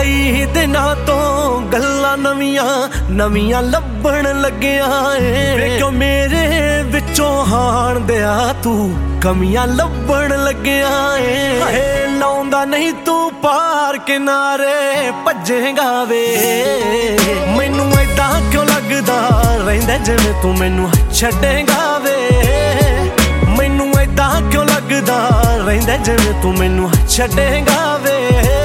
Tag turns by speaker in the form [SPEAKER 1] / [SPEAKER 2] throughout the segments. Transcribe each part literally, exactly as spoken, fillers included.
[SPEAKER 1] ਕਈ ਦਿਨਾਂ ਤੋਂ ਗੱਲਾਂ ਨਵੀਆਂ ਨਵੀਆਂ ਲੱਭਣ ਲੱਗਿਆ ਏ ਵੇ ਕਿਉਂ ਮੇਰੇ ਵਿੱਚੋਂ ਹਾਣ ਦਿਆ ਤੂੰ ਕਮੀਆਂ ਲੱਭਣ ਲੱਗਿਆ ਏ ਹਾਏ ਲਾਉਂਦਾ ਨਹੀਂ ਤੂੰ ਪਾਰ ਕਿਨਾਰੇ ਭੱਜੇਗਾ ਵੇ ਮੈਨੂੰ ਏਦਾਂ ਕਿਉਂ ਲੱਗਦਾ ਰਹਿੰਦਾ ਜਿਵੇਂ ਤੂੰ ਮੈਨੂੰ ਛੱਡੇਗਾ ਵੇ ਮੈਨੂੰ ਏਦਾਂ ਕਿਉਂ ਲੱਗਦਾ ਰਹਿੰਦਾ ਜਿਵੇਂ ਤੂੰ ਮੈਨੂੰ ਛੱਡੇਗਾ ਵੇ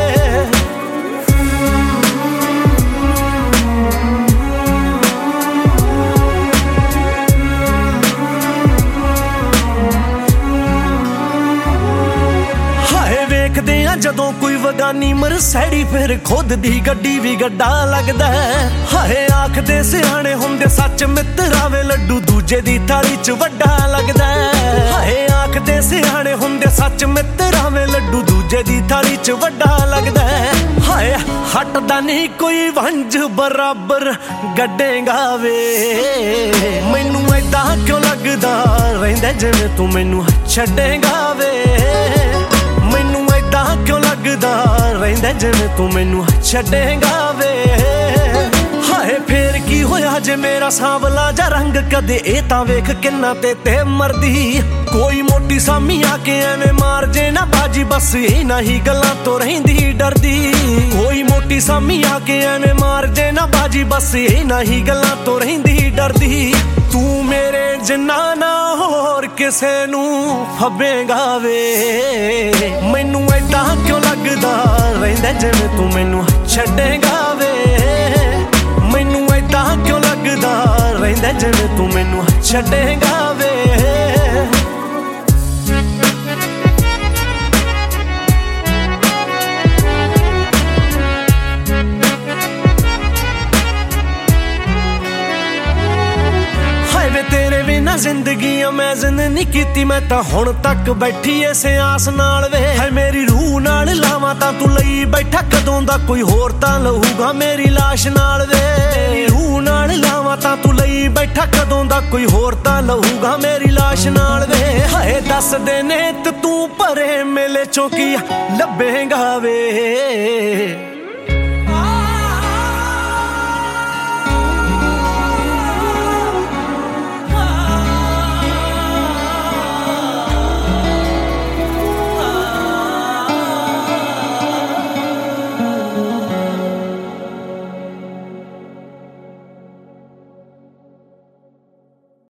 [SPEAKER 1] ਦੇਖਦੇ ਆ ਜਦੋਂ ਕੋਈ ਵਗਾਨੀ ਮਰਸੈਡੀ ਫਿਰ ਖੁਦ ਦੀ ਗੱਡੀ ਵੀ ਗੱਡਾ ਲੱਗਦਾ ਹਾਏ ਆਖਦੇ ਸਿਆਣੇ ਹੁੰਦੇ ਸੱਚ ਮਿੱਤਰਾਂ ਲੱਡੂ ਦੂਜੇ ਦੀ ਥਾਲੀ ਚ ਵੱਡਾ ਲੱਗਦਾ ਹਾਏ ਆਖਦੇ ਸਿਆਣੇ ਹੁੰਦੇ ਸੱਚ ਮਿੱਤਰਾਂ ਲੱਡੂ ਦੂਜੇ ਦੀ ਥਾਲੀ ਚ ਵੱਡਾ ਲੱਗਦਾ ਹਾਏ ਹਟਦਾ ਨਹੀਂ ਕੋਈ ਵੰਜ ਬਰਾਬਰ ਗੱਡੇਗਾ ਵੇ ਮੈਨੂੰ ਏਦਾਂ ਕਿਉਂ ਲੱਗਦਾ ਰਹਿੰਦਾ ਜਿਵੇਂ ਤੂੰ ਮੈਨੂੰ ਛੱਡੇਗਾ ਵੇ ਮੈਨੂੰ ਏਦਾਂ ਕਿਉਂ ਲੱਗਦਾ ਰਹਿੰਦਾ ਜਿਵੇਂ ਤੂੰ ਮੈਨੂੰ ਛੱਡੇਗਾ ਵੇ ਹਾਏ ਫੇਰ ਕੀ ਹੋਇਆ ਜੇ ਮੇਰਾ ਸਾਂਵਲਾ ਜਾ ਰੰਗ ਕਦੇ ਇਹ ਤਾਂ ਵੇਖ ਕਿੰਨਾ ਤੇ ਤੇ ਮਰਦੀ ਕੋਈ ਮੋਟੀ ਸਾਮੀ ਆ ਕੇ ਐਵੇਂ ਮਾਰ ਜੇ ਨਾ ਬਾਜੀ ਬਸ ਇਹਨਾਂ ਹੀ ਗੱਲਾਂ ਤੋਂ ਰਹਿੰਦੀ ਡਰਦੀ ਕੋਈ ਮੋਟੀ ਸਾਮੀ ਆ ਕੇ ਐਵੇਂ ਮਾਰ ਜੇ ਨਾ ਬਾਜੀ ਬਸ ਇਹਨਾਂ ਹੀ ਗੱਲਾਂ ਤੋਂ ਰਹਿੰਦੀ ਡਰਦੀ ਤੂੰ ਮੇਰੇ ਜਿੰਨਾ ਨਾ ਹੋਰ ਕਿਸੇ ਨੂੰ ਫੱਬੇਗਾ ਵੇ ਮੈਨੂੰ ਏਦਾਂ ਕਿਉਂ ਲੱਗਦਾ ਰਹਿੰਦਾ ਜਿਵੇਂ ਤੂੰ ਮੈਨੂੰ ਛੱਡੇਗਾ ਵੇ ਮੈਨੂੰ ਏਦਾਂ ਕਿਉਂ ਲੱਗਦਾ ਰਹਿੰਦਾ ਜਿਵੇਂ ਤੂੰ ਮੈਨੂੰ ਛੱਡੇਗਾ ਵੇ ਤੇਰੇ ਬਿਨਾ ਜ਼ਿੰਦਗੀ ਇਮੇਜਿਨ ਨਹੀਂ ਕੀਤੀ ਮੈਂ ਤਾਂ ਹੁਣ ਤੱਕ ਬੈਠੀ ਐਸੇ ਆਸ ਨਾਲ ਵੇ ਹੈ ਮੇਰੀ ਰੂਹ ਨਾਲ ਲਾਵਾਂ ਤਾਂ ਤੂੰ ਲਈ ਬੈਠਾ ਕਦੋਂ ਦਾ ਕੋਈ ਹੋਰ ਤਾਂ ਲਹੂਗਾ ਮੇਰੀ ਲਾਸ਼ ਨਾਲ ਵੇ ਰੂਹ ਨਾਲ ਲਾਵਾਂ ਤਾਂ ਤੂੰ ਲਈ ਬੈਠਾ ਕਦੋਂ ਦਾ ਕੋਈ ਹੋਰ ਤਾਂ ਲਹੂਗਾ ਮੇਰੀ ਲਾਸ਼ ਨਾਲ ਵੇ ਹਾਏ ਦੱਸ ਦੇ ਨੇ ਤੂੰ ਭਰੇ ਮੇਲੇ ਚੋਂ ਕੀ ਲੱਭੇਗਾ ਵੇ